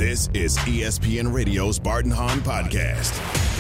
This is ESPN Radio's Bart and Hahn Podcast.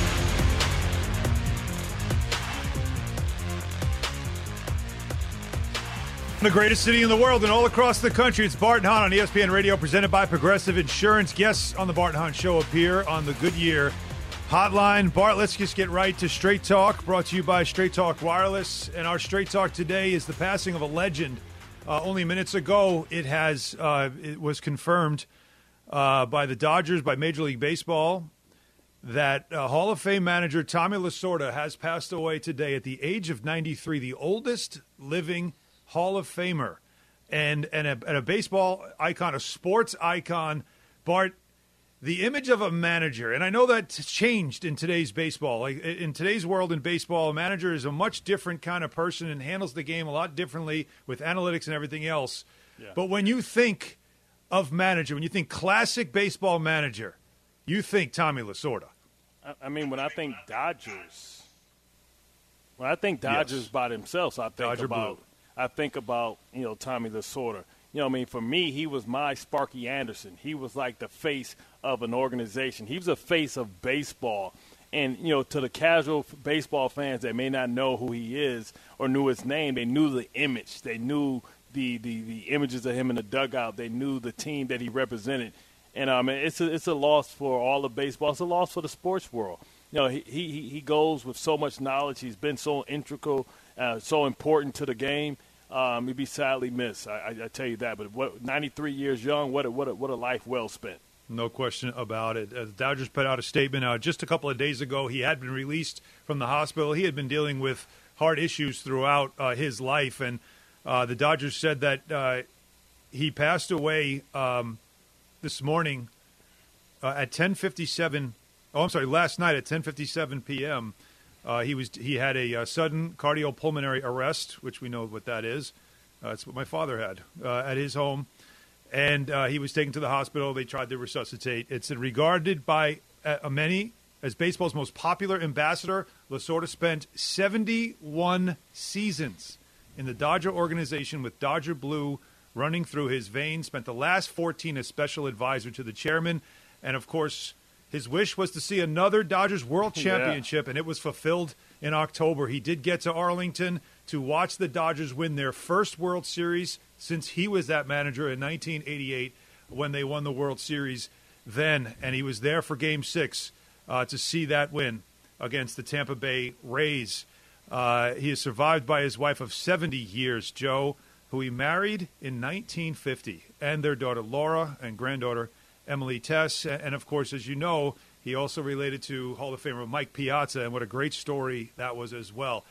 The greatest city in the world and all across the country. It's Bart and Hahn on ESPN Radio, presented by Progressive Insurance. Guests on the Bart and Hahn Show appear on the Goodyear Hotline. Bart, let's just get right to Straight Talk, brought to you by Straight Talk Wireless. And our Straight Talk today is the passing of a legend. Only minutes ago, it was confirmed by the Dodgers, by Major League Baseball, that Hall of Fame manager Tommy Lasorda has passed away today at the age of 93, the oldest living Hall of Famer and a baseball icon, a sports icon. Bart, the image of a manager, and I know that's changed in today's baseball. Like in today's world in baseball, a manager is a much different kind of person and handles the game a lot differently with analytics and everything else. Yeah. But when you think of manager, when you think classic baseball manager, you think Tommy Lasorda. I mean, when I think Dodgers yes. by themselves, I think about, Tommy Lasorda. For me, he was my Sparky Anderson. He was like the face of an organization. He was a face of baseball. And, to the casual baseball fans that may not know who he is or knew his name, they knew the image. They knew the images of him in the dugout. They knew the team that he represented. And it's a loss for all of baseball. It's a loss for the sports world. He goes with so much knowledge. He's been so integral, so important to the game. He'd be sadly missed. I tell you that. But 93 years young, what a life well spent. No question about it. The Dodgers put out a statement just a couple of days ago. He had been released from the hospital. He had been dealing with heart issues throughout his life, and the Dodgers said that he passed away this morning at 10:57. Oh, I'm sorry, last night at 10:57 p.m. He had a sudden cardiopulmonary arrest, which we know what that is. It's what my father had at his home. And he was taken to the hospital. They tried to resuscitate. It's regarded by many as baseball's most popular ambassador. Lasorda spent 71 seasons in the Dodger organization with Dodger Blue running through his veins. Spent the last 14 as special advisor to the chairman. And, of course, his wish was to see another Dodgers World Championship, and it was fulfilled in October. He did get to Arlington to watch the Dodgers win their first World Series since he was that manager in 1988 when they won the World Series then. And he was there for Game 6 to see that win against the Tampa Bay Rays. He is survived by his wife of 70 years, Joe, who he married in 1950, and their daughter Laura and granddaughter Emily Tess. And, of course, as you know, he also related to Hall of Famer Mike Piazza, and what a great story that was as well.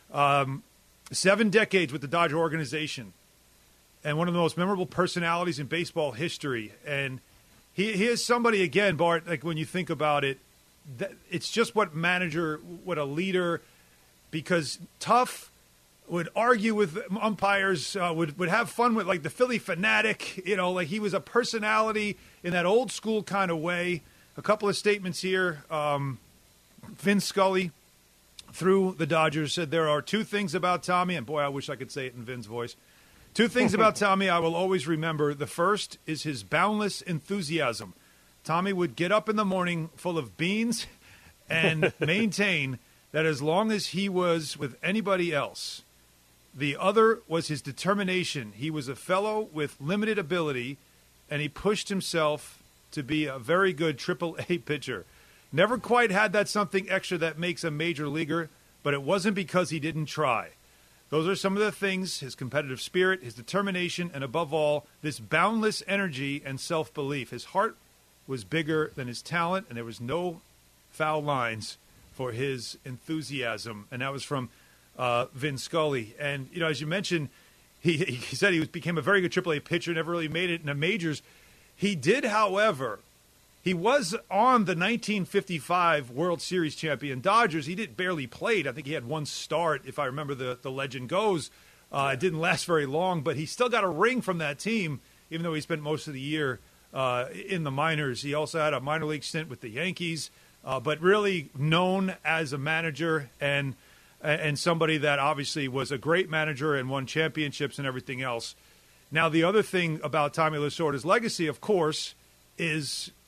7 decades with the Dodger organization, and one of the most memorable personalities in baseball history. And he is somebody, again, Bart, like when you think about it, it's just what a leader, because tough, would argue with umpires, would have fun with, like, the Philly fanatic. Like he was a personality in that old school kind of way. A couple of statements here. Vin Scully, through the Dodgers, said there are 2 things about Tommy, and boy, I wish I could say it in Vin's voice. 2 things about Tommy I will always remember. The first is his boundless enthusiasm. Tommy would get up in the morning full of beans and maintain that as long as he was with anybody else. The other was his determination. He was a fellow with limited ability, and he pushed himself to be a very good Triple-A pitcher. Never quite had that something extra that makes a major leaguer, but it wasn't because he didn't try. Those are some of the things: his competitive spirit, his determination, and above all, this boundless energy and self-belief. His heart was bigger than his talent, and there was no foul lines for his enthusiasm. And that was from Vin Scully. And, as you mentioned, he said he became a very good AAA pitcher, never really made it in the majors. He did, however, he was on the 1955 World Series champion Dodgers. He barely played. I think he had 1 start, if I remember the legend goes. It didn't last very long, but he still got a ring from that team, even though he spent most of the year in the minors. He also had a minor league stint with the Yankees, but really known as a manager and somebody that obviously was a great manager and won championships and everything else. Now, the other thing about Tommy Lasorda's legacy, of course, is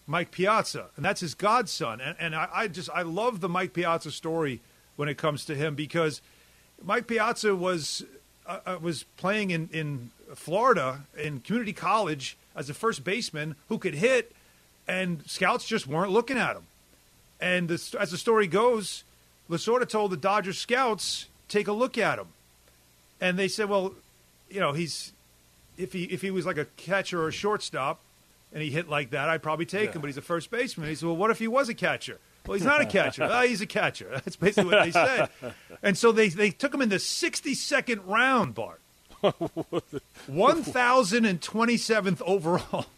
Mike Piazza, and that's his godson. And I love the Mike Piazza story when it comes to him, because Mike Piazza was playing in Florida in community college as a first baseman who could hit, and scouts just weren't looking at him. And as the story goes, Lasorda told the Dodgers scouts, take a look at him. And they said, well, you know, if he was like a catcher or a shortstop and he hit like that, I'd probably take him, but he's a first baseman. He said, well, what if he was a catcher? Well, he's not a catcher. He's a catcher. That's basically what they said. And so they took him in the 62nd round, Bart. 1,027th overall.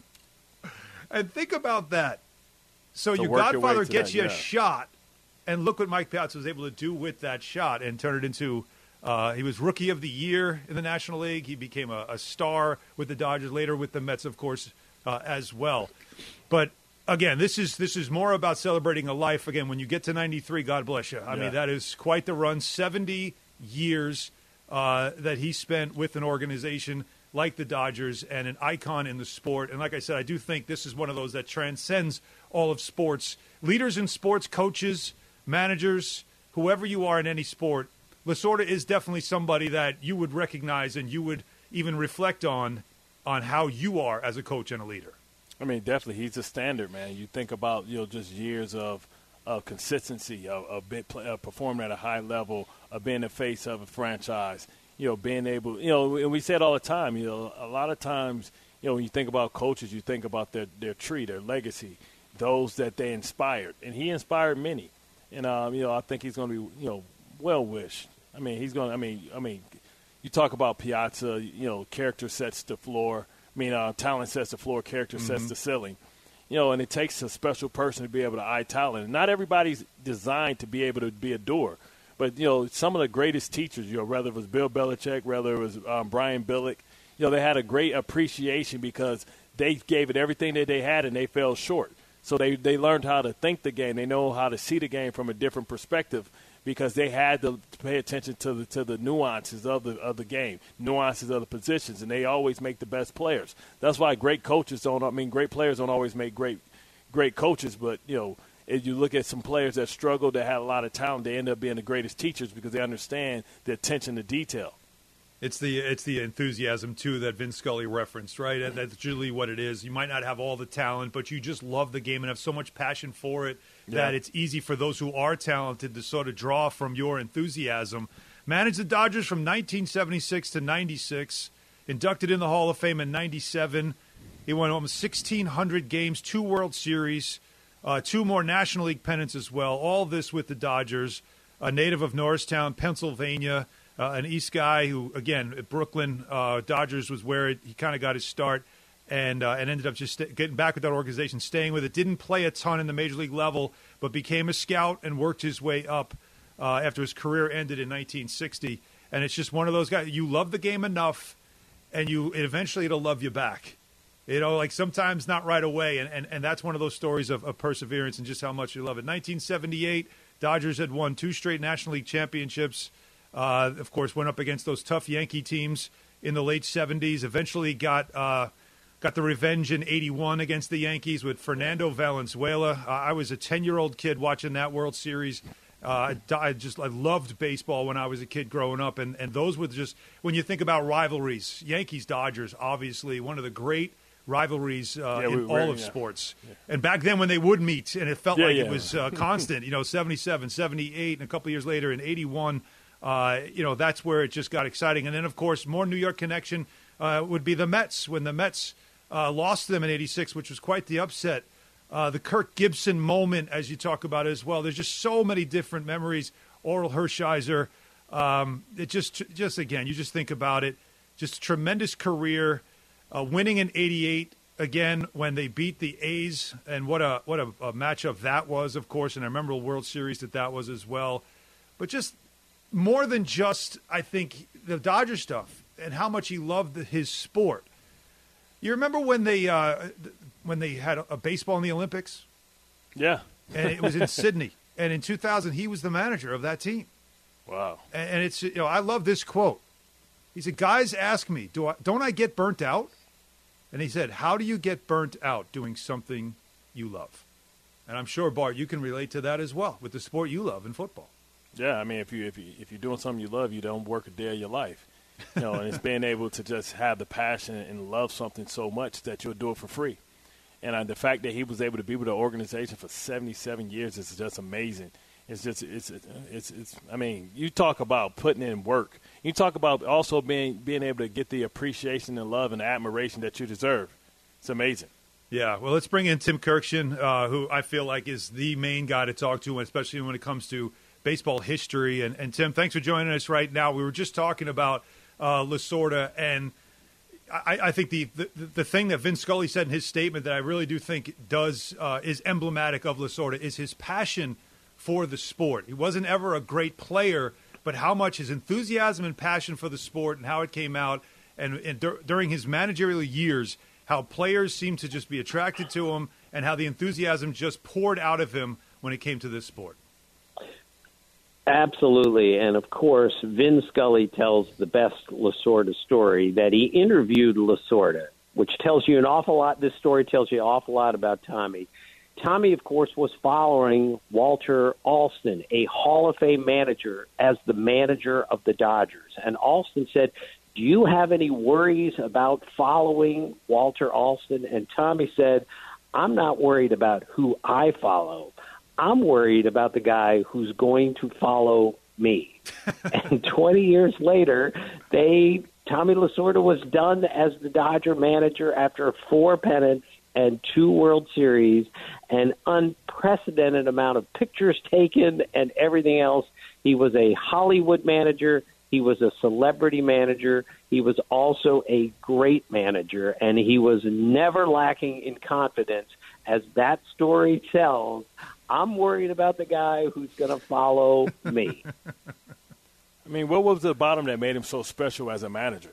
And think about that. So your godfather gets you a shot, and look what Mike Piazza was able to do with that shot and turn it into he was Rookie of the Year in the National League. He became a star with the Dodgers, later with the Mets, of course, as well. But again, this is more about celebrating a life. Again, when you get to 93, God bless you. I mean, that is quite the run. 70 years that he spent with an organization like the Dodgers, and an icon in the sport. And like I said, I do think this is one of those that transcends all of sports. Leaders in sports, coaches, managers, whoever you are in any sport, Lasorda is definitely somebody that you would recognize and you would even reflect on how you are as a coach and a leader. I mean, definitely, he's a standard, man. You think about, just years of consistency, of performing at a high level, of being the face of a franchise, being able, and we say it all the time, a lot of times, when you think about coaches, you think about their tree, their legacy, those that they inspired. And he inspired many. And, I think he's going to be, well-wished. I mean, he's going to, I mean, you talk about Piazza, character sets the floor. Talent sets the floor, character sets the ceiling. And it takes a special person to be able to eye talent. And not everybody's designed to be able to be a doer. But, some of the greatest teachers, whether it was Bill Belichick, whether it was Brian Billick, they had a great appreciation because they gave it everything that they had and they fell short. So they learned how to think the game. They know how to see the game from a different perspective because they had to pay attention to the nuances of the game, nuances of the positions, and they always make the best players. That's why great players don't always make great coaches, but, if you look at some players that struggle, that had a lot of talent, they end up being the greatest teachers because they understand the attention to detail. It's the enthusiasm, too, that Vince Scully referenced, right? That's usually what it is. You might not have all the talent, but you just love the game and have so much passion for it that it's easy for those who are talented to sort of draw from your enthusiasm. Managed the Dodgers from 1976 to 96, inducted in the Hall of Fame in 97. He won almost 1,600 games, 2 World Series, 2 more National League pennants as well. All this with the Dodgers, a native of Norristown, Pennsylvania, an East guy who, again, at Brooklyn, Dodgers was where he kind of got his start and ended up just getting back with that organization, staying with it. Didn't play a ton in the major league level, but became a scout and worked his way up after his career ended in 1960. And it's just one of those guys. You love the game enough, and eventually it'll love you back. Like sometimes not right away, and that's one of those stories of perseverance and just how much you love it. 1978, Dodgers had won 2 straight National League championships. Of course, went up against those tough Yankee teams in the late 70s. Eventually got the revenge in 81 against the Yankees with Fernando Valenzuela. I was a 10-year-old kid watching that World Series. I loved baseball when I was a kid growing up, and those were just, when you think about rivalries, Yankees-Dodgers, obviously one of the great rivalries in all of sports. Yeah. And back then when they would meet, and it felt like it was constant, 77, 78, and a couple of years later in 81, that's where it just got exciting. And then, of course, more New York connection would be the Mets. When the Mets lost to them in 86, which was quite the upset. The Kirk Gibson moment, as you talk about as well. There's just so many different memories. Oral Hershiser. It just again, you just think about it. Just a tremendous career. Winning in 88, again, when they beat the A's. And what a matchup that was, of course. And I remember a World Series that was as well. But just more than just, I think, the Dodger stuff and how much he loved his sport. You remember when they had a baseball in the Olympics? Yeah. And it was in Sydney. And in 2000, he was the manager of that team. Wow. And it's, I love this quote. He said, guys ask me, don't I get burnt out? And he said, how do you get burnt out doing something you love. And I'm sure, Bart, you can relate to that as well with the sport you love in football. Yeah, I mean, if you're doing something you love, you don't work a day of your life. And it's being able to just have the passion and love something so much that you'll do it for free. And the fact that he was able to be with the organization for 77 years is just amazing. It's I mean, you talk about putting in work. You talk about also being able to get the appreciation and love and admiration that you deserve. It's amazing. Yeah, well, let's bring in Tim Kurkjian, who I feel like is the main guy to talk to, especially when it comes to baseball history. And Tim, thanks for joining us right now. We were just talking about Lasorda, and I think the thing that Vin Scully said in his statement that I really do think is emblematic of Lasorda is his passion for the sport. He wasn't ever a great player, but how much his enthusiasm and passion for the sport and how it came out, and during his managerial years, how players seemed to just be attracted to him and how the enthusiasm just poured out of him when it came to this sport. Absolutely. And, of course, Vin Scully tells the best Lasorda story, that he interviewed Lasorda, which tells you an awful lot. This story tells you an awful lot about Tommy. Tommy, of course, was following Walter Alston, a Hall of Fame manager, as the manager of the Dodgers. And Alston said, "Do you have any worries about following Walter Alston?" And Tommy said, "I'm not worried about who I follow. I'm worried about the guy who's going to follow me." And 20 years later, Tommy Lasorda was done as the Dodger manager after 4 pennants and 2 World Series, an unprecedented amount of pictures taken and everything else. He was a Hollywood manager. He was a celebrity manager. He was also a great manager, and he was never lacking in confidence. As that story tells, I'm worried about the guy who's going to follow me. I mean, what was the bottom that made him so special as a manager?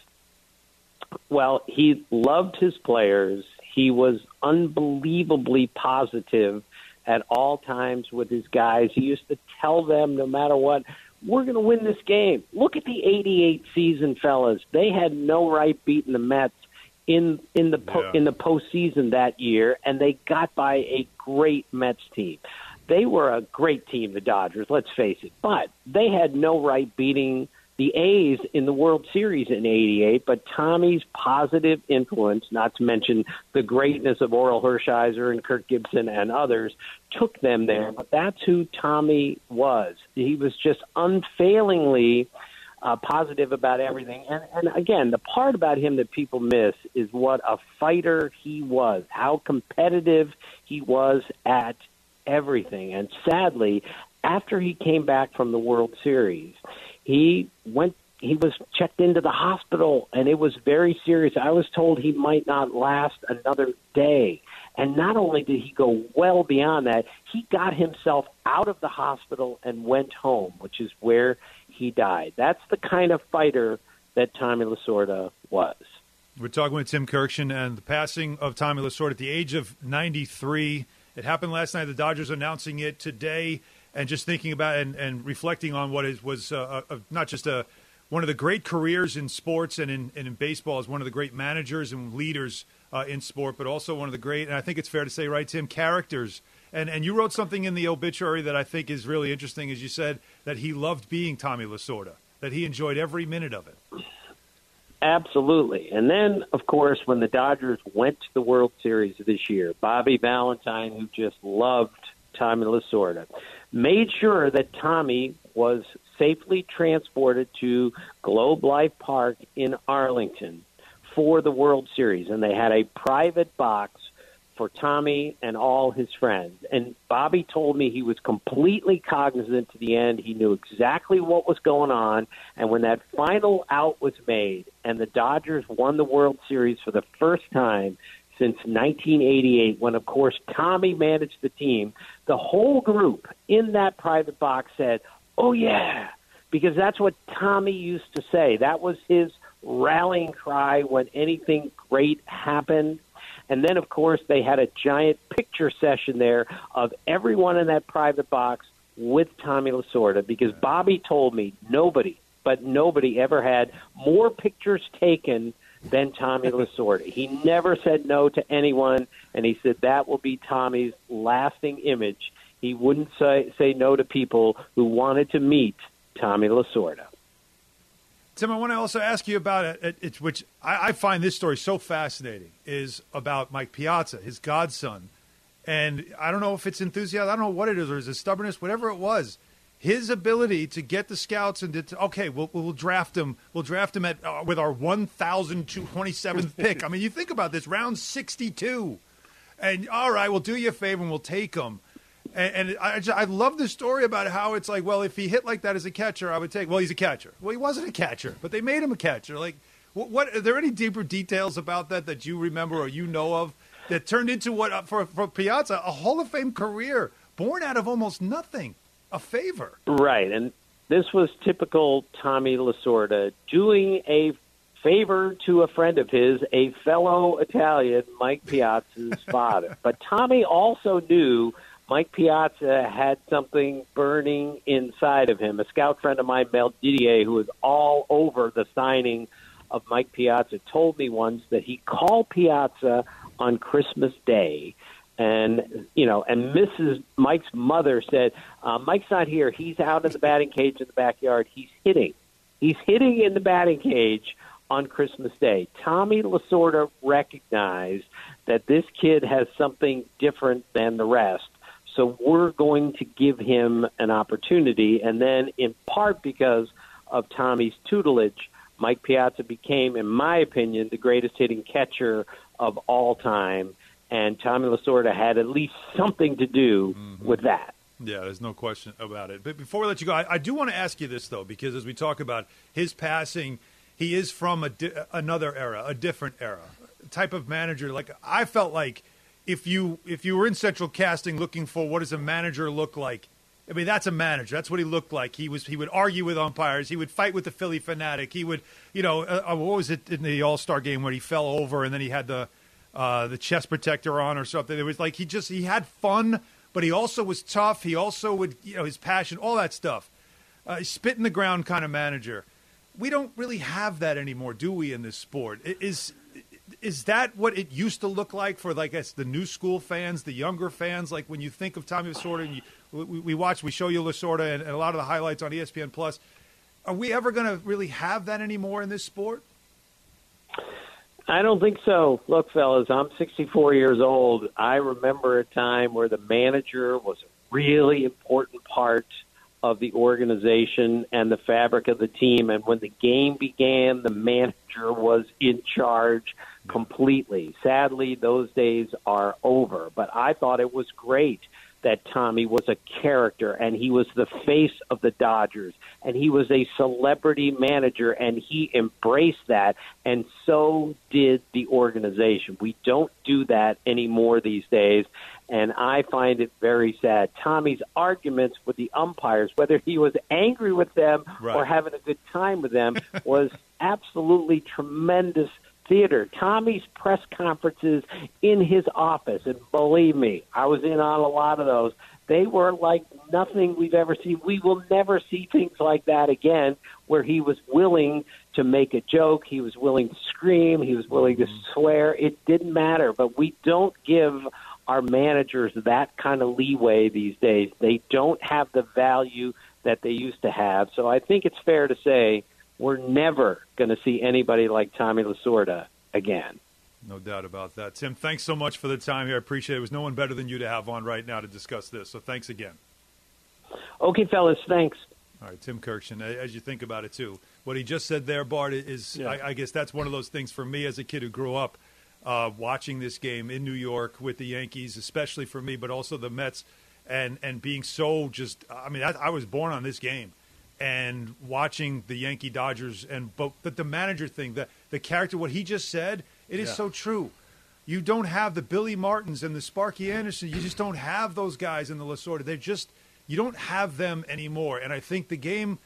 Well, he loved his players. He was unbelievably positive at all times with his guys. He used to tell them, no matter what, we're going to win this game. Look at the 88 season, fellas. They had no right beating the Mets in the postseason that year, and they got by a great Mets team. They were a great team, the Dodgers, let's face it. But they had no right beating the A's in the World Series in 88, but Tommy's positive influence, not to mention the greatness of Orel Hershiser and Kirk Gibson and others, took them there. But that's who Tommy was. He was just unfailingly positive about everything. And again, the part about him that people miss is what a fighter he was, how competitive he was at everything. And sadly, after he came back from the World Series, he was checked into the hospital, and it was very serious. I was told he might not last another day. And not only did he go well beyond that, he got himself out of the hospital and went home, which is where he died. That's the kind of fighter that Tommy Lasorda was. We're talking with Tim Kurkjian, and the passing of Tommy Lasorda at the age of 93. It happened last night. The Dodgers announcing it today. And just thinking about and reflecting on what was not just one of the great careers in sports and in baseball, as one of the great managers and leaders in sport, but also one of the great, and I think it's fair to say, right, Tim, characters. And you wrote something in the obituary that I think is really interesting, as you said, that he loved being Tommy Lasorda, that he enjoyed every minute of it. Absolutely. And then, of course, when the Dodgers went to the World Series this year, Bobby Valentine, who just loved Tommy Lasorda, made sure that Tommy was safely transported to Globe Life Park in Arlington for the World Series. And they had a private box for Tommy and all his friends. And Bobby told me he was completely cognizant to the end. He knew exactly what was going on. And when that final out was made and the Dodgers won the World Series for the first time since 1988, when, of course, Tommy managed the team, the whole group in that private box said, "Oh, yeah," because that's what Tommy used to say. That was his rallying cry when anything great happened. And then, of course, they had a giant picture session there of everyone in that private box with Tommy Lasorda, because Bobby told me nobody ever had more pictures taken than Tommy Lasorda. He never said no to anyone, and he said that will be Tommy's lasting image. He wouldn't say no to people who wanted to meet Tommy Lasorda. Tim, I want to also ask you about it, which I find this story so fascinating, is about Mike Piazza, his godson. And I don't know if it's enthusiasm, I don't know what it is, or is it stubbornness, whatever it was. His ability to get the scouts and we'll draft him. We'll draft him at with our 1,027th pick. I mean, you think about this, round 62, and all right, we'll do you a favor and we'll take him. And I love the story about how it's like, well, if he hit like that as a catcher, I would take. Well, he's a catcher. Well, he wasn't a catcher, but they made him a catcher. Like, what are there any deeper details about that you remember or you know of that turned into what for Piazza, a Hall of Fame career, born out of almost nothing? A favor. Right, and this was typical Tommy Lasorda doing a favor to a friend of his, a fellow Italian, Mike Piazza's father. But Tommy also knew Mike Piazza had something burning inside of him. A scout friend of mine, Mel Didier, who was all over the signing of Mike Piazza, told me once that he called Piazza on Christmas Day. And, and Mrs. Mike's mother said, Mike's not here. He's out in the batting cage in the backyard. He's hitting. He's hitting in the batting cage on Christmas Day. Tommy Lasorda recognized that this kid has something different than the rest. So we're going to give him an opportunity. And then in part because of Tommy's tutelage, Mike Piazza became, in my opinion, the greatest hitting catcher of all time. And Tommy Lasorda had at least something to do with that. Yeah, there's no question about it. But before we let you go, I do want to ask you this, though, because as we talk about his passing, he is from another era, a different era, type of manager. Like, I felt like if you were in Central Casting looking for what does a manager look like, I mean, that's a manager. That's what he looked like. He would argue with umpires. He would fight with the Philly Fanatic. He would, what was it in the All-Star game where he fell over and then he had the chest protector on or something. It was like he had fun, but he also was tough. He also would, his passion, all that stuff. Spit in the ground kind of manager. We don't really have that anymore, do we, in this sport? Is that what it used to look like for, like, the new school fans, the younger fans? Like, when you think of Tommy Lasorda, and we show you Lasorda and a lot of the highlights on ESPN Plus. Are we ever going to really have that anymore in this sport? I don't think so. Look, fellas, I'm 64 years old. I remember a time where the manager was a really important part of the organization and the fabric of the team. And when the game began, the manager was in charge completely. Sadly, those days are over. But I thought it was great that Tommy was a character and he was the face of the Dodgers and he was a celebrity manager and he embraced that, and so did the organization. We don't do that anymore these days, and I find it very sad. Tommy's arguments with the umpires, whether he was angry with them or having a good time with them, was absolutely tremendous theater. Tommy's press conferences in his office, and believe me, I was in on a lot of those, they were like nothing we've ever seen. We will never see things like that again, where he was willing to make a joke, he was willing to scream, he was willing to swear. It didn't matter, but we don't give our managers that kind of leeway these days. They don't have the value that they used to have. So I think it's fair to say we're never going to see anybody like Tommy Lasorda again. No doubt about that. Tim, thanks so much for the time here. I appreciate it. It was no one better than you to have on right now to discuss this. So thanks again. Okay, fellas, thanks. All right, Tim Kirkshin, as you think about it, too, what he just said there, Bart, is I guess that's one of those things for me as a kid who grew up watching this game in New York with the Yankees, especially for me, but also the Mets, and being so just – I mean, I was born on this game. And watching the Yankee Dodgers but the manager thing, the character, what he just said, it is so true. You don't have the Billy Martins and the Sparky Anderson. You just don't have those guys in the Lasorda. You don't have them anymore. And I think the game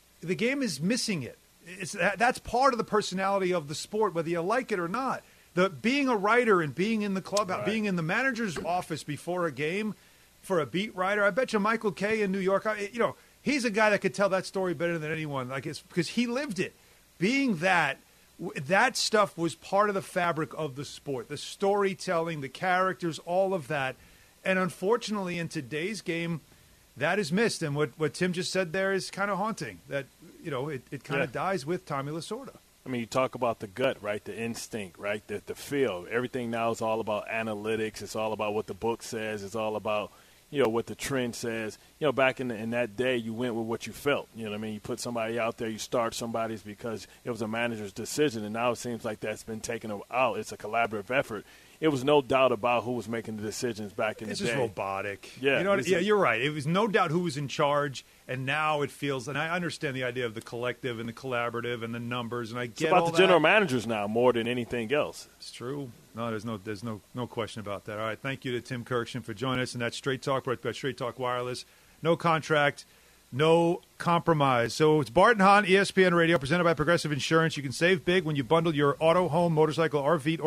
is missing it. That's part of the personality of the sport, whether you like it or not. Being a writer and being in the clubhouse, being in the manager's office before a game for a beat writer. I bet you Michael Kay in New York, he's a guy that could tell that story better than anyone, because he lived it. Being that That stuff was part of the fabric of the sport, the storytelling, the characters, all of that. And unfortunately, in today's game, that is missed. And what Tim just said there is kind of haunting, that, it kind of dies with Tommy Lasorda. I mean, you talk about the gut, right? The instinct, right? The feel. Everything now is all about analytics. It's all about what the book says. It's all about, what the trend says. Back in that day, you went with what you felt. You know what I mean? You put somebody out there, you start somebody's because it was a manager's decision, and now it seems like that's been taken out. It's a collaborative effort. It was no doubt about who was making the decisions back in the day. It's just robotic. Yeah. You're right. It was no doubt who was in charge, and now it feels, and I understand the idea of the collective and the collaborative and the numbers, and I get all that. It's about the general managers now more than anything else. It's true. No, there's no question about that. All right, thank you to Tim Kirkshin for joining us, and that's Straight Talk, brought by Straight Talk Wireless. No contract, no compromise. So it's Bart and Hahn, ESPN Radio, presented by Progressive Insurance. You can save big when you bundle your auto, home, motorcycle,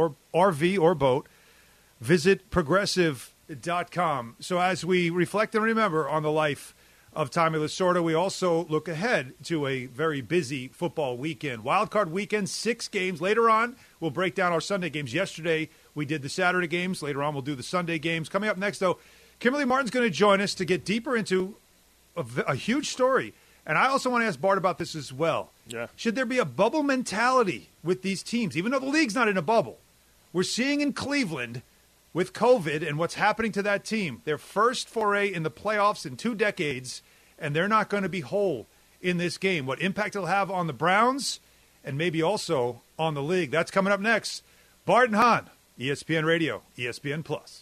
RV or boat. Visit Progressive.com. So as we reflect and remember on the life of Tommy Lasorda, we also look ahead to a very busy football weekend. Wild Card weekend, 6 games. Later on, we'll break down our Sunday games. Yesterday, we did the Saturday games. Later on, we'll do the Sunday games. Coming up next, though, Kimberly Martin's going to join us to get deeper into a huge story. And I also want to ask Bart about this as well. Yeah. Should there be a bubble mentality with these teams, even though the league's not in a bubble? We're seeing in Cleveland with COVID and what's happening to that team, their first foray in the playoffs in 2 decades, and they're not going to be whole in this game. What impact it'll have on the Browns and maybe also on the league. That's coming up next. Bart and Hahn, ESPN Radio, ESPN Plus.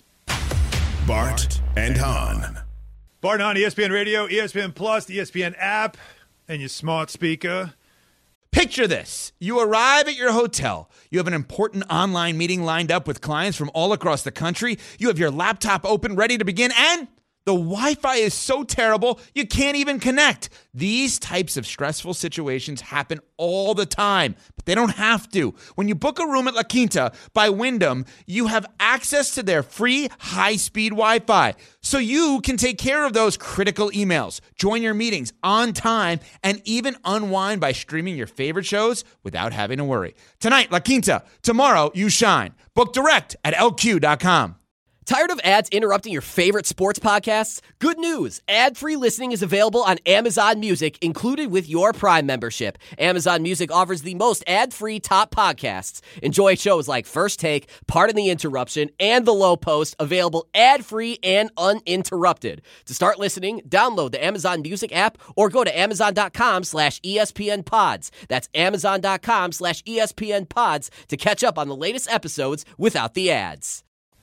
Bart and Hahn. Bart and Hahn, ESPN Radio, ESPN Plus, the ESPN app, and your smart speaker. Picture this. You arrive at your hotel. You have an important online meeting lined up with clients from all across the country. You have your laptop open, ready to begin, and the Wi-Fi is so terrible, you can't even connect. These types of stressful situations happen all the time, but they don't have to. When you book a room at La Quinta by Wyndham, you have access to their free high-speed Wi-Fi, so you can take care of those critical emails, join your meetings on time, and even unwind by streaming your favorite shows without having to worry. Tonight, La Quinta. Tomorrow, you shine. Book direct at LQ.com. Tired of ads interrupting your favorite sports podcasts? Good news! Ad-free listening is available on Amazon Music, included with your Prime membership. Amazon Music offers the most ad-free top podcasts. Enjoy shows like First Take, Pardon the Interruption, and The Low Post, available ad-free and uninterrupted. To start listening, download the Amazon Music app or go to Amazon.com/ESPN Pods. That's Amazon.com/ESPN Pods to catch up on the latest episodes without the ads.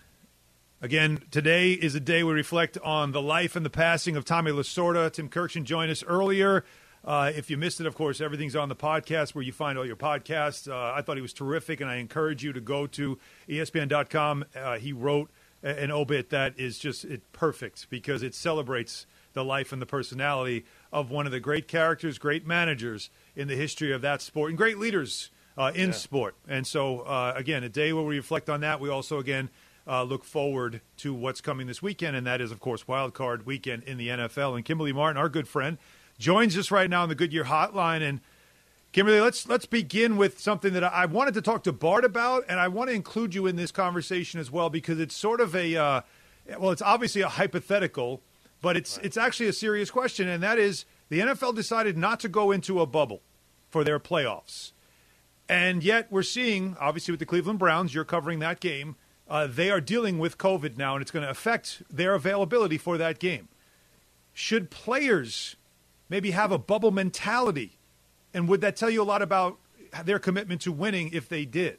Again, today is a day we reflect on the life and the passing of Tommy Lasorda. Tim Kirkshin joined us earlier. If you missed it, of course, everything's on the podcast where you find all your podcasts. I thought he was terrific, and I encourage you to go to ESPN.com. He wrote an obit that is just perfect because it celebrates the life and the personality of one of the great characters, great managers in the history of that sport, and great leaders in sport. And so, again, a day where we reflect on that. We also, again, look forward to what's coming this weekend, and that is, of course, Wild Card weekend in the NFL. And Kimberly Martin, our good friend, joins us right now on the Goodyear Hotline. And Kimberly, let's begin with something that I wanted to talk to Bart about, and I want to include you in this conversation as well because it's sort of it's obviously a hypothetical, but it's actually a serious question, and that is the NFL decided not to go into a bubble for their playoffs. And yet we're seeing, obviously with the Cleveland Browns, you're covering that game, they are dealing with COVID now, and it's going to affect their availability for that game. Should players maybe have a bubble mentality? And would that tell you a lot about their commitment to winning if they did?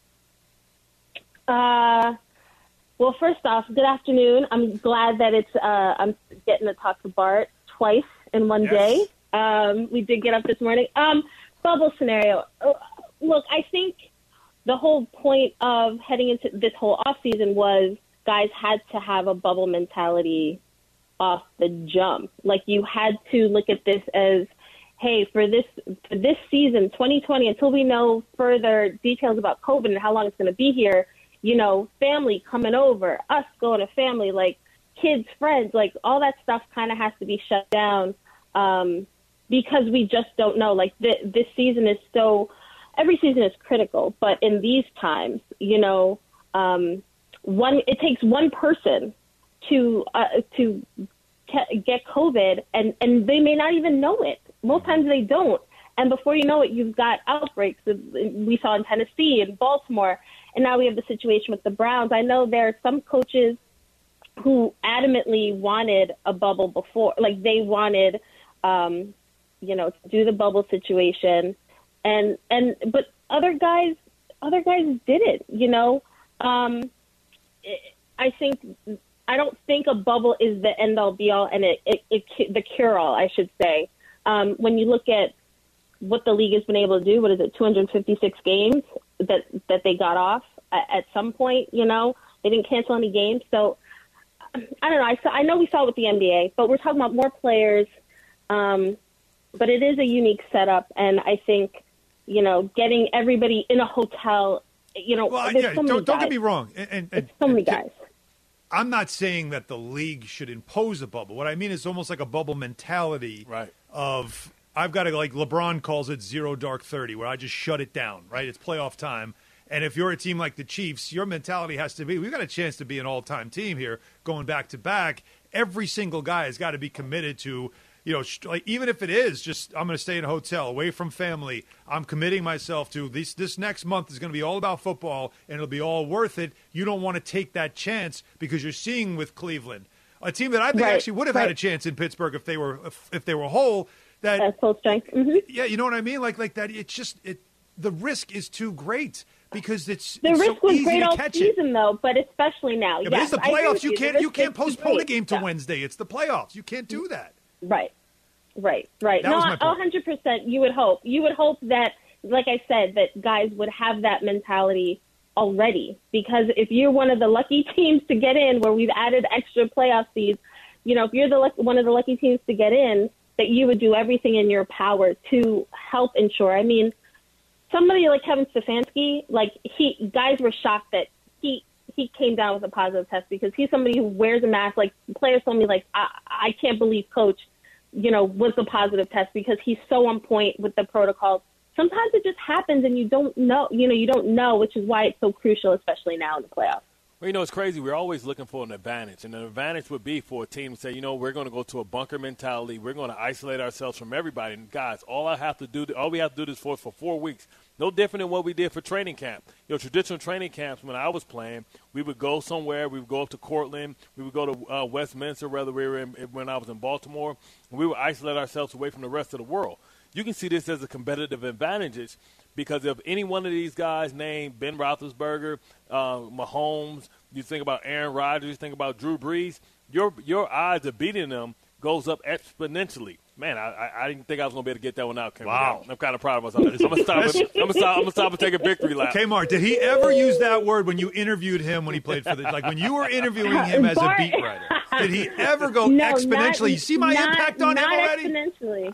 Well, first off, good afternoon. I'm glad that I'm getting to talk to Bart twice in one day. We did get up this morning. Bubble scenario. Look, I think the whole point of heading into this whole offseason was guys had to have a bubble mentality off the jump. Like, you had to look at this as, hey, for this season, 2020, until we know further details about COVID and how long it's going to be here, family coming over, us going to family, like kids, friends, like all that stuff kind of has to be shut down because we just don't know. Like this season is so every season is critical, but in these times, it takes one person to get COVID, and they may not even know it. Most times they don't. And before you know it, you've got outbreaks. We saw in Tennessee and Baltimore, and now we have the situation with the Browns. I know there are some coaches who adamantly wanted a bubble before, like they wanted, to do the bubble situation, but other guys didn't. I don't think a bubble is the end all be all and the cure all, I should say. When you look at what the league has been able to do, 256 games that they got off at some point, they didn't cancel any games. So I don't know. I know we saw it with the NBA, but we're talking about more players. But it is a unique setup. And I think, getting everybody in a hotel, don't get me wrong. And so many guys. I'm not saying that the league should impose a bubble. What I mean is almost like a bubble mentality, right? Of I've got to, like LeBron calls it, 0 dark 30, where I just shut it down, right? It's playoff time. And if you're a team like the Chiefs, your mentality has to be, we've got a chance to be an all-time team here going back to back. Every single guy has got to be committed to, even if it is just, I'm going to stay in a hotel away from family, I'm committing myself to this next month is going to be all about football and it'll be all worth it. You don't want to take that chance because you're seeing with Cleveland, a team that I think actually would have had a chance in Pittsburgh if they were whole. That's full strength. Mm-hmm. Yeah, you know what I mean? Like that. It's just the risk is too great because the risk was great all season though, but especially now. Yeah, but it's the playoffs. You can't postpone a game to Wednesday. It's the playoffs. You can't do that. Right. No, 100%. You would hope that, like I said, that guys would have that mentality already. Because if you're one of the lucky teams to get in, where we've added extra playoff seeds, if you're one of the lucky teams to get in, that you would do everything in your power to help ensure. I mean, somebody like Kevin Stefanski, guys were shocked that he came down with a positive test because he's somebody who wears a mask. Like, players told me, I can't believe Coach, was a positive test because he's so on point with the protocols. Sometimes it just happens and you don't know, which is why it's so crucial, especially now in the playoffs. Well, it's crazy. We're always looking for an advantage, and an advantage would be for a team to say, we're going to go to a bunker mentality. We're going to isolate ourselves from everybody. And, guys, all we have to do this for 4 weeks. No different than what we did for training camp. Traditional training camps, when I was playing, we would go somewhere. We would go up to Cortland. We would go to Westminster, whether we were when I was in Baltimore. And we would isolate ourselves away from the rest of the world. You can see this as a competitive advantage because if any one of these guys named Ben Roethlisberger, Mahomes, you think about Aaron Rodgers, you think about Drew Brees, your odds of beating them goes up exponentially. Man, I didn't think I was going to be able to get that one out, Kim. Wow. I'm kind of proud of myself. I'm going to stop and take a victory lap. Kmart, did he ever use that word when you interviewed him when he played for when you were interviewing him as a beat writer? Did he ever go exponentially? You see my impact on him already? Not exponentially.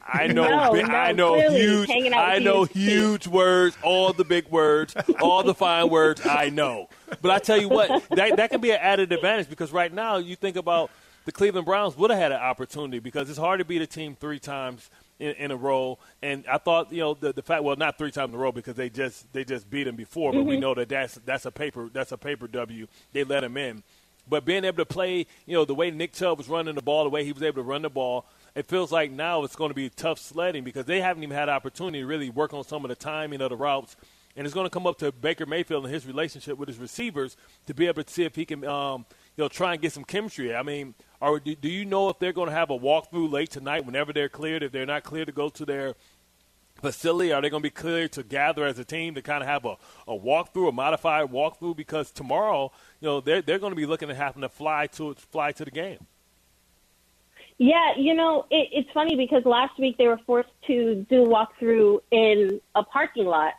I know huge words, all the big words, all the fine words, I know. But I tell you what, that can be an added advantage because right now you think about the Cleveland Browns would have had an opportunity because it's hard to beat a team 3 times in a row. And I thought, the fact, well, not 3 times in a row because they just beat them before, but we know that's a paper W. They let them in. But being able to play, the way Nick Chubb was running the ball, the way he was able to run the ball, it feels like now it's going to be tough sledding because they haven't even had an opportunity to really work on some of the timing of the routes. And it's going to come up to Baker Mayfield and his relationship with his receivers to be able to see if he can, try and get some chemistry. I mean, do you know if they're going to have a walkthrough late tonight whenever they're cleared? If they're not cleared to go to their facility, are they going to be cleared to gather as a team to kind of have a walkthrough, a modified walkthrough? Because tomorrow, they're going to be looking at having to fly to the game. Yeah, it's funny because last week they were forced to do a walkthrough in a parking lot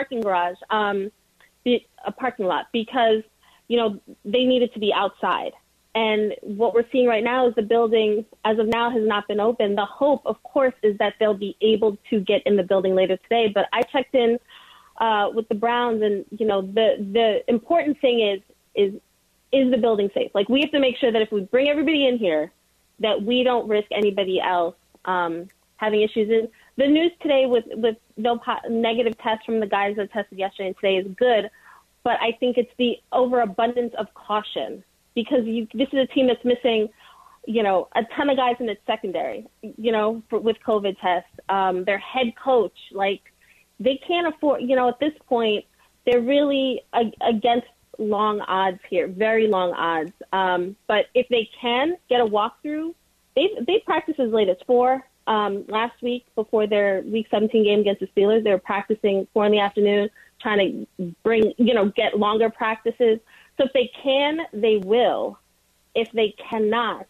because, they needed to be outside. And what we're seeing right now is the building, as of now, has not been open. The hope, of course, is that they'll be able to get in the building later today. But I checked in with the Browns, and, the important thing is the building safe? Like, we have to make sure that if we bring everybody in here, that we don't risk anybody else having issues. the news today with no negative tests from the guys that tested yesterday and today is good, but I think it's the overabundance of caution because this is a team that's missing, a ton of guys in its secondary, with COVID tests. Their head coach, they can't afford, at this point, they're really against long odds here, very long odds. But if they can get a walkthrough, they practiced as late as 4 last week before their Week 17 game against the Steelers. They were practicing 4 in the afternoon, trying to bring, get longer practices. So if they can, they will. If they cannot,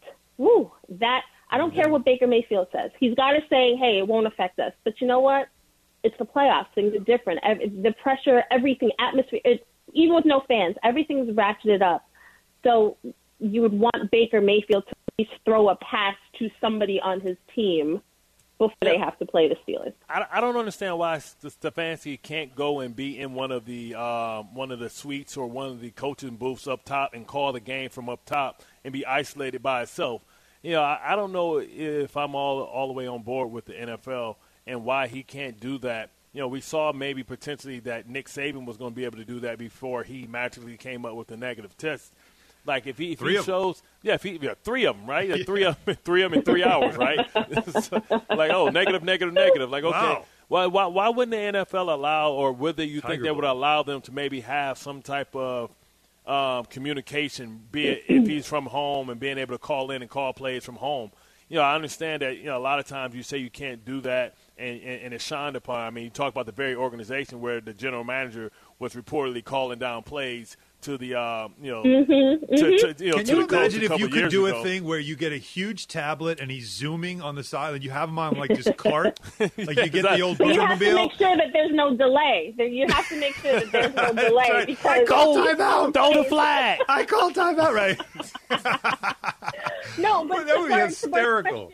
I don't care what Baker Mayfield says. He's got to say, hey, it won't affect us. But you know what? It's the playoffs. Things are different. The pressure, everything, atmosphere, even with no fans, everything's ratcheted up. So you would want Baker Mayfield to at least throw a pass to somebody on his team before they have to play the Steelers. I don't understand why Stefanski can't go and be in one of the suites or one of the coaching booths up top and call the game from up top and be isolated by itself. I don't know if I'm all the way on board with the NFL and why he can't do that. We saw maybe potentially that Nick Saban was going to be able to do that before he magically came up with a negative test. Like if he shows, three of them, right? Three of them in 3 hours, right? Negative. Like, okay, wow. Why wouldn't the NFL allow, or whether you think they would allow them to maybe have some type of communication, be it if he's from home and being able to call in and call plays from home? I understand that, a lot of times you say you can't do that and it's shined upon. I mean, you talk about the very organization where the general manager was reportedly calling down plays to the, Can you imagine if you could do a thing where you get a huge tablet and he's zooming on the side and you have him on this cart? Like you get the old Boomermobile? You have to make sure that there's no delay. You have to make sure that there's no delay. Right. Because I call timeout. Throw the flag. I call timeout, right? No, but that would be hysterical.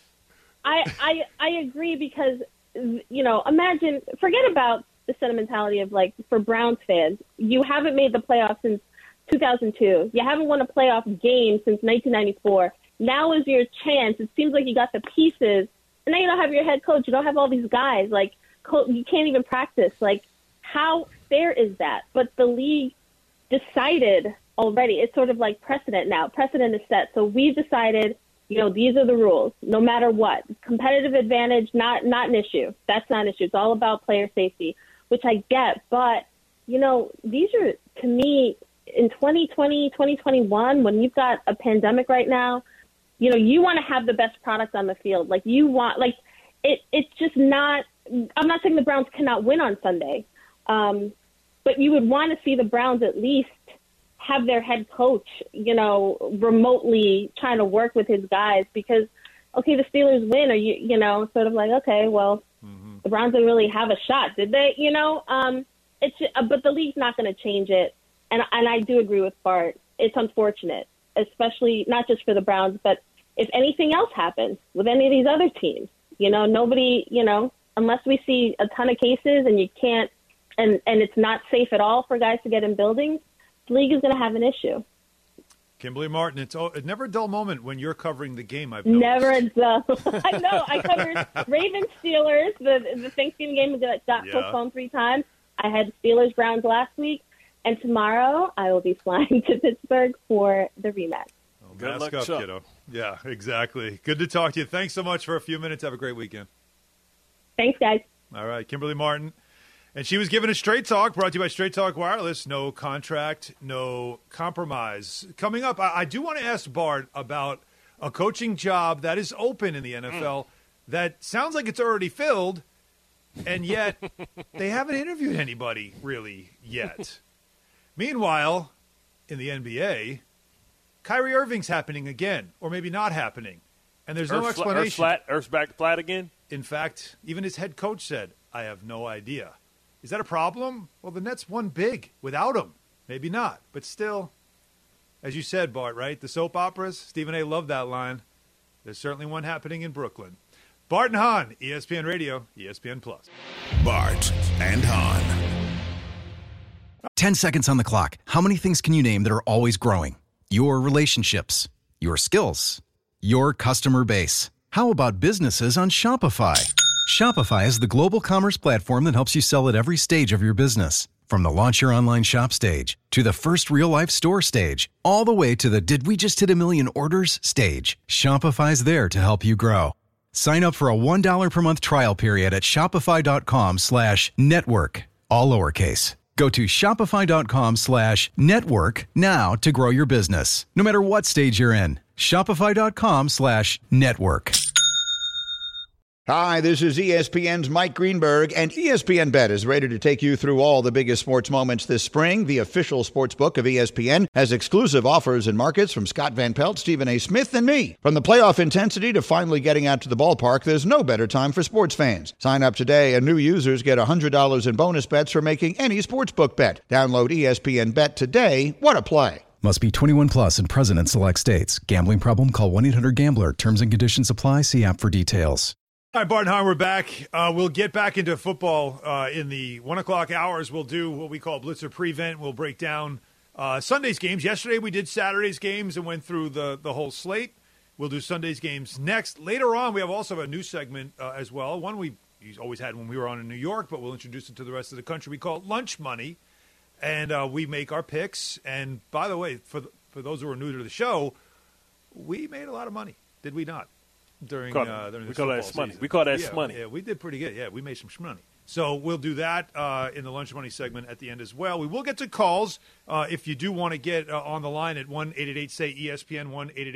I agree because, imagine, forget about the sentimentality of, for Browns fans, you haven't made the playoffs since 2002. You haven't won a playoff game since 1994. Now is your chance. It seems like you got the pieces, and now you don't have your head coach. You don't have all these guys. You can't even practice. How fair is that? But the league decided already. It's sort of like precedent now. Precedent is set. So we've decided, these are the rules, no matter what. Competitive advantage, not an issue. That's not an issue. It's all about player safety, which I get. But, these are, to me, in 2020, 2021, when you've got a pandemic right now, you want to have the best product on the field. It's just not – I'm not saying the Browns cannot win on Sunday, but you would want to see the Browns at least have their head coach, remotely trying to work with his guys because, okay, the Steelers win, or sort of like, okay, well, the Browns didn't really have a shot, did they? But the league's not going to change it, and I do agree with Bart. It's unfortunate, especially not just for the Browns, but if anything else happens with any of these other teams, nobody, unless we see a ton of cases and you can't, and it's not safe at all for guys to get in buildings, the league is going to have an issue. Kimberly Martin, it's never a dull moment when you're covering the game, I've noticed. Never a dull. I know. I covered Ravens Steelers, the Thanksgiving game that got postponed 3 times. I had Steelers Browns last week, and tomorrow I will be flying to Pittsburgh for the rematch. Oh, good luck, kiddo. Yeah, exactly. Good to talk to you. Thanks so much for a few minutes. Have a great weekend. Thanks, guys. All right, Kimberly Martin. And she was given a Straight Talk, brought to you by Straight Talk Wireless. No contract, no compromise. Coming up, I do want to ask Bart about a coaching job that is open in the NFL that sounds like it's already filled, and yet they haven't interviewed anybody really yet. Meanwhile, in the NBA, Kyrie Irving's happening again, or maybe not happening, and there's no explanation. Earth's back flat again? In fact, even his head coach said, I have no idea. Is that a problem? Well, the Nets won big without him. Maybe not, but still, as you said, Bart, right? The soap operas, Stephen A. loved that line. There's certainly one happening in Brooklyn. Bart and Hahn, ESPN Radio, ESPN+. Bart and Hahn. 10 seconds on the clock. How many things can you name that are always growing? Your relationships, your skills, your customer base. How about businesses on Shopify? Shopify is the global commerce platform that helps you sell at every stage of your business. From the launch your online shop stage, to the first real-life store stage, all the way to the did we just hit a million orders stage. Shopify's there to help you grow. Sign up for a $1 per month trial period at shopify.com/network, all lowercase. Go to shopify.com/network now to grow your business, no matter what stage you're in. Shopify.com/network. Hi, this is ESPN's Mike Greenberg, and ESPN Bet is ready to take you through all the biggest sports moments this spring. The official sports book of ESPN has exclusive offers and markets from Scott Van Pelt, Stephen A. Smith, and me. From the playoff intensity to finally getting out to the ballpark, there's no better time for sports fans. Sign up today, and new users get $100 in bonus bets for making any sportsbook bet. Download ESPN Bet today. What a play. Must be 21 plus and present in select states. Gambling problem? Call 1-800-GAMBLER. Terms and conditions apply. See app for details. All right, Bart and Hahn, we're back. We'll get back into football in the 1 o'clock hours. We'll do what we call Blitzer Prevent. We'll break down Sunday's games. Yesterday we did Saturday's games and went through the whole slate. We'll do Sunday's games next. Later on, we have also a new segment as well. One we always had when we were on in New York, but we'll introduce it to the rest of the country. We call it Lunch Money, and we make our picks. And by the way, for those who are new to the show, we made a lot of money, did we not? During the we call that money. We call that money. Yeah, we did pretty good. Yeah, we made some money. So we'll do that in the Lunch Money segment at the end as well. We will get to calls if you do want to get on the line at 1-888-SAY-ESPN,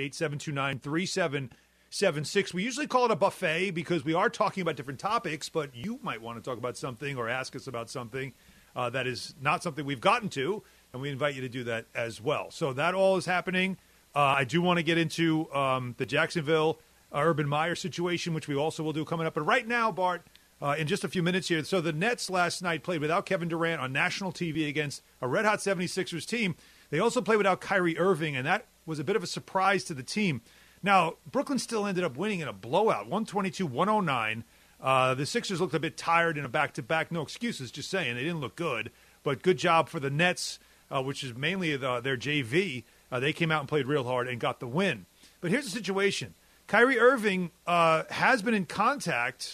1-888-729-3776. We usually call it a buffet because we are talking about different topics, but you might want to talk about something or ask us about something that is not something we've gotten to, and we invite you to do that as well. So that all is happening. I do want to get into the Jacksonville Urban Meyer situation, which we also will do coming up. But right now, Bart, in just a few minutes here, so the Nets last night played without Kevin Durant on national TV against a red-hot 76ers team. They also played without Kyrie Irving, and that was a bit of a surprise to the team. Now, Brooklyn still ended up winning in a blowout, 122-109. The Sixers looked a bit tired in a back-to-back. No excuses, just saying. They didn't look good. But good job for the Nets, which is mainly their JV. They came out and played real hard and got the win. But here's the situation. Kyrie Irving has been in contact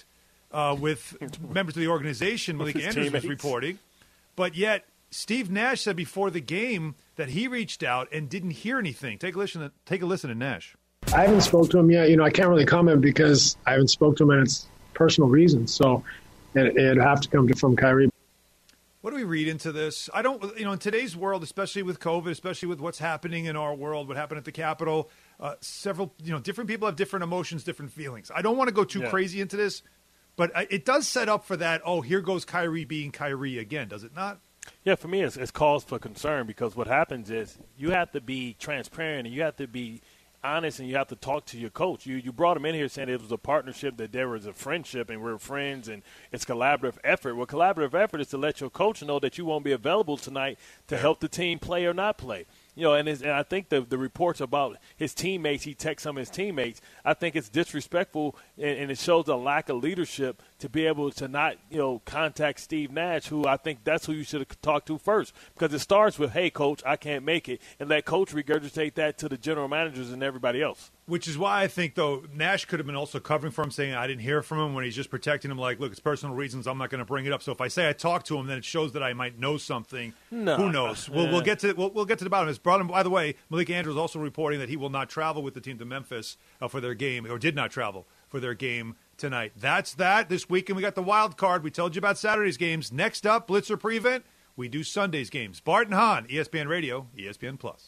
with members of the organization, Malik Andrews was reporting, but yet Steve Nash said before the game that he reached out and didn't hear anything. Take a listen to Nash. I haven't spoke to him yet. I can't really comment because I haven't spoke to him and it's personal reasons. So it'd have to come from Kyrie. What do we read into this? I don't, in today's world, especially with COVID, especially with what's happening in our world, what happened at the Capitol, several, different people have different emotions, different feelings. I don't want to go too crazy into this, but it does set up for that, here goes Kyrie being Kyrie again, does it not? Yeah, for me, it's cause for concern because what happens is you have to be transparent and you have to be honest and you have to talk to your coach. You brought him in here saying it was a partnership, that there was a friendship and we're friends and it's collaborative effort. Well, collaborative effort is to let your coach know that you won't be available tonight to help the team play or not play. And I think the reports about his teammates, he texts some of his teammates, I think it's disrespectful and it shows a lack of leadership to be able to not, contact Steve Nash, who I think that's who you should have talked to first. Because it starts with, hey, coach, I can't make it, and let coach regurgitate that to the general managers and everybody else. Which is why I think, though, Nash could have been also covering for him, saying I didn't hear from him when he's just protecting him, like, look, it's personal reasons, I'm not going to bring it up. So if I say I talked to him, then it shows that I might know something. No. Who knows? We'll get to the bottom. It's brought him. By the way, Malik Andrews also reporting that he will not travel with the team to Memphis for their game, or did not travel for their game tonight. That's that. This weekend we got the wild card. We told you about Saturday's games. Next up, Blitzer Prevent. We do Sunday's games. Bart and Hahn, ESPN Radio, ESPN Plus.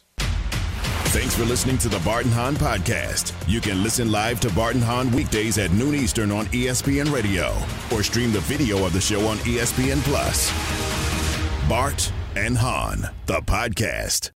Thanks for listening to the Bart and Hahn podcast. You can listen live to Bart and Hahn weekdays at noon Eastern on ESPN Radio or stream the video of the show on ESPN Plus. Bart and Hahn, the podcast.